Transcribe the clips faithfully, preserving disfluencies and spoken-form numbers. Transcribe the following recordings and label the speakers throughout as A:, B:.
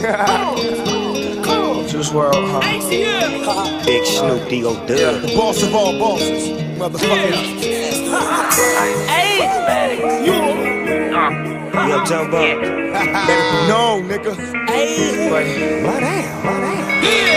A: Juice world, huh? Big Snoop D O Dub.
B: Yeah, the boss of all bosses, motherfucker.
A: Hey, yo, Jumbo.
B: Let it be known, nigga.
A: Hey, lie down, lie down.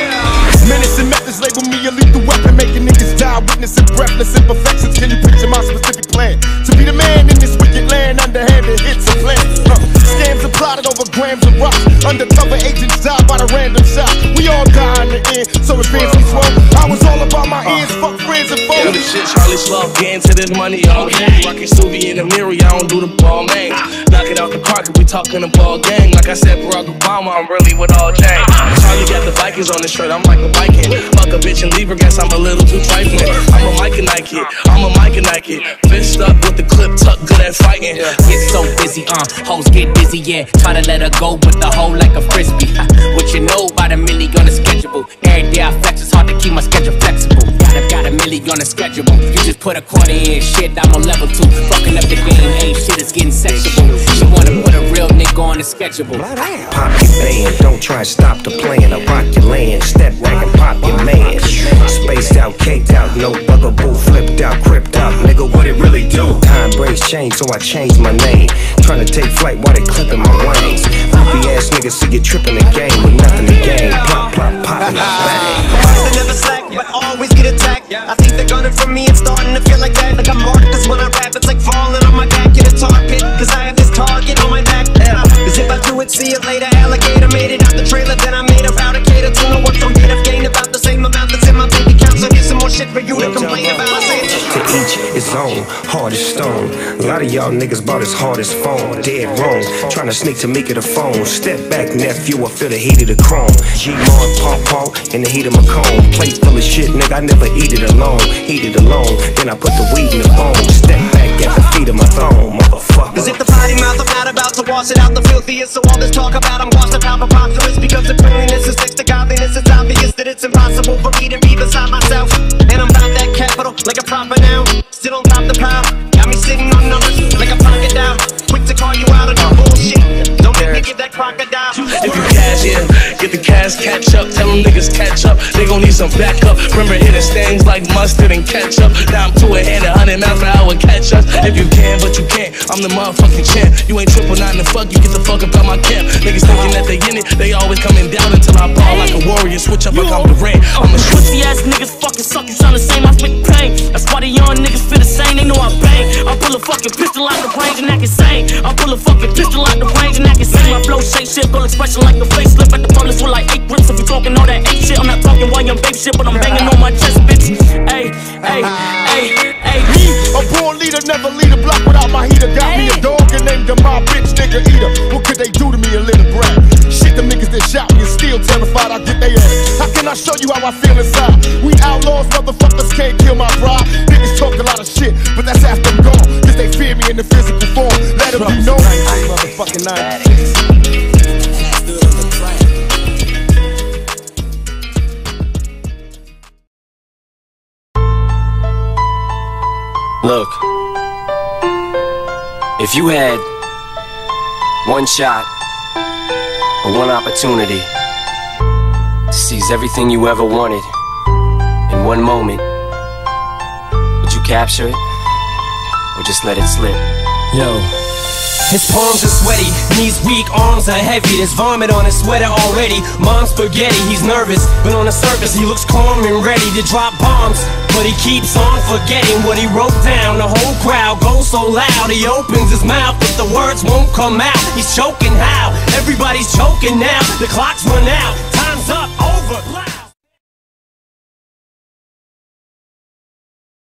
B: Menace and methods label me a lethal weapon, making niggas die, witnessing breathless imperfections. Can you picture my specific plan? To be the man in this wicked land, underhanded hits and plans. Uh, scams are plotted over grams of rocks. Undercover agents die by the random shot. We all die in the end, so advance we flow. I was all about my ears, fuck friends and foes.
C: Yo, this shit Charlie Slow, getting to this money all day. Rockin' Suvi in the mirror, I don't do the ball name. Knock it out the park, we talking the ball gang. Like I said, Barack Obama, I'm really with all Jane. Charlie got the Vikings on the shirt, I'm like a Viking. Fuck a bitch and leave her, guess I'm a little too trifling. I'm a Mike and Nike, I'm a Mike and Nike. Fist up with the clip tuck, good at fighting.
D: Get so busy, uh, hoes get dizzy, yeah. Try to let her go with the hoe like a frisbee. Uh, what you know about a milli on the schedule? Every day I flex, it's hard to keep my schedule flexible. Gotta got a milli on the schedule. You just put a quarter in, shit, I'm on level two. Fucking up the game, ain't shit, it's getting sexual. She wanna put a real nigga on the schedule.
A: Pop your band, don't try and stop the plan. I rock your land, step back and pop your man. Spaced out, caked out, no bugaboo, flipped out, cripped out. Nigga, what it really do? Time breaks change, so I changed my name. Trying to take flight while they clipping my wings. Goofy ass niggas see you tripping the game with nothing to gain. Plop, plop, popping the bang.
E: I never slack, but always get attacked. I think they're gunning for me, it's starting to feel like that. Like I'm marked, cause when I rap, it's like falling on my back in a tar pit. Cause I have this target on my back. Cause if I do it, see you later, alligator. Made it out the trailer, then I made a vow to cater to no one from here. I've gained about the same amount that's in my bank account. So here's some more shit for you to complain about. I say
A: to each his own, hard as stone. A lot of y'all niggas bought as hard as phone. Dead wrong, trying to sneak to make it a phone. Step back, nephew, I feel the heat of the chrome. G-Mon, Paw Paw, in the heat of my cone. Plate full of shit, nigga, I never eat it alone. Eat it alone, then I put the weed in the bone. Step back at the feet of my throne, motherfucker.
E: Cause if the potty mouth, I'm not about to wash it out the filthiest. So all this talk about I'm washed up how preposterous. Because the cleanliness is next to godliness. It's obvious that it's impossible for me to be beside myself. And I'm about that capital, like a proper noun. Still on top the pile, got me sitting on numbers like a pocket down. Quick to call you out on your bullshit. Don't make me give that crocodile.
C: If you cash in, get the cash, catch up. Tell them niggas catch up, they gon' need some backup. Remember hitting stings like mustard and ketchup. Now I'm to a hand, a hundred miles per hour, catch us. If you can, but you can't, I'm the motherfucking champ. You ain't triple nine to fuck, you get the fuck up out my camp. Niggas thinking that they in it, they always coming down until I ball like a warrior. Switch up like I'm Durant, I'm a
D: pussy ass niggas fucking suck, you tryna say my spit pain. That's why the young niggas feel the same, they know I bang. I pull a fucking pistol out the range and I can sing. I pull a fucking pistol out the range and I can sing. My flow shape shit, full expression like a facelift. At the police with like eight grips. If you talking all that eight shit, I'm not talking while you're babe shit, but I'm banging on my chest, bitch. Ayy, ayy, ayy, ayy.
B: A born leader never lead a block without my heater. Got me a dog and named him my bitch nigga eater. What could they do to me, a little brat? Shit, them niggas that shot me and still terrified I get they ass. How can I show you how I feel inside? We outlaws, motherfuckers can't kill my pride. Niggas talk a lot of shit, but that's after I'm gone. Cause they fear me in the physical form. Let them be known. Motherfucking nineties.
F: Look, if you had one shot or one opportunity to seize everything you ever wanted in one moment, would you capture it or just let it slip?
G: Yo. His palms are sweaty, knees weak, arms are heavy. There's vomit on his sweater already. Mom's spaghetti, he's nervous, but on the surface he looks calm and ready to drop bombs. But he keeps on forgetting what he wrote down. The whole crowd goes so loud, he opens his mouth, but the words won't come out. He's choking how? Everybody's choking now, the clock's run out.